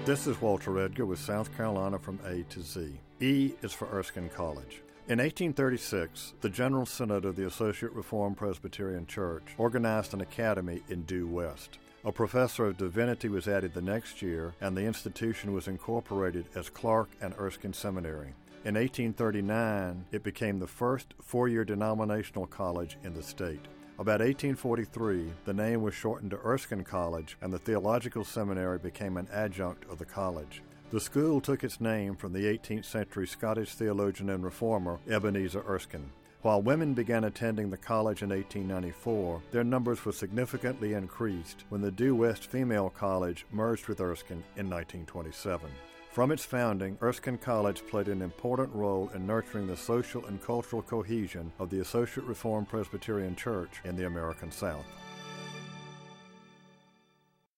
This is Walter Edgar with South Carolina from A to Z. E is for Erskine College. In 1836, the General Synod of the Associate Reformed Presbyterian Church organized an academy in Due West. A professor of divinity was added the next year, and the institution was incorporated as Clark and Erskine Seminary. In 1839, it became the first four-year denominational college in the state. About 1843, the name was shortened to Erskine College, and the Theological Seminary became an adjunct of the college. The school took its name from the 18th century Scottish theologian and reformer Ebenezer Erskine. While women began attending the college in 1894, their numbers were significantly increased when the Due West Female College merged with Erskine in 1927. From its founding, Erskine College played an important role in nurturing the social and cultural cohesion of the Associate Reformed Presbyterian Church in the American South.